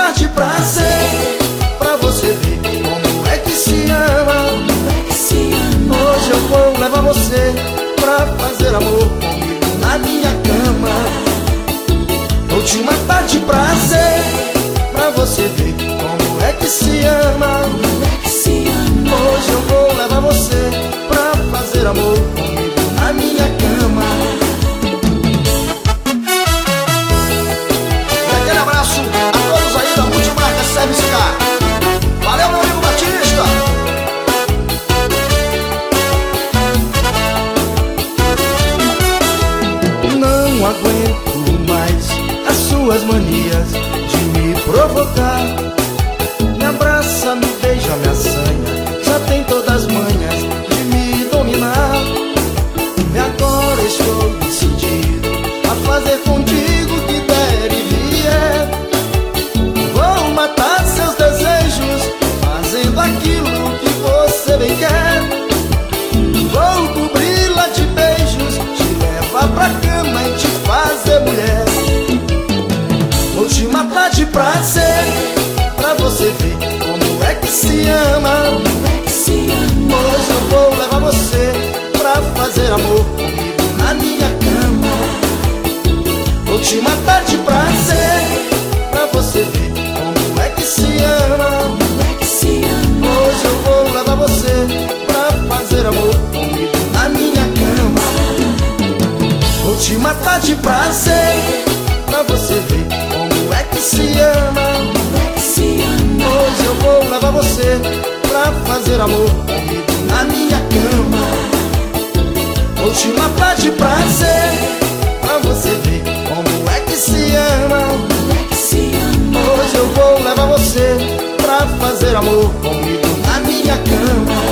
matar de prazer, pra você ver como é que se ama. Hoje eu vou levar você pra fazer amor comigo na minha cama. Vou te matar de prazer, pra você ver como é que se ama. Hoje eu vou levar você pra fazer amor comigo na minha cama. E aquele abraço a todos aí da Multimarca Service Car. Valeu, meu amigo Batista. Não aguento mais as suas manias de me provocar. Me abraça, me beija, me assanha, já tem todas as manhas de me dominar. E agora estou decidido a fazer contigo o que der e vier. Vou matar seus desejos, fazendo aquilo que você bem quer. Vou cobri-la de beijos, te levar pra cama e te fazer mulher. Vou te matar de prazer, pra você ver como é que se ama. Hoje eu vou levar você pra fazer amor comigo na minha cama. Vou te matar de prazer, pra você ver como é que se ama. Hoje eu vou levar você pra fazer amor comigo na minha cama. Vou te matar de prazer, pra você ver como é que se ama. Hoje eu vou levar você pra fazer amor comigo na minha cama. Vou te matar de prazer, pra você ver como é que se ama. Hoje eu vou levar você pra fazer amor comigo na minha cama.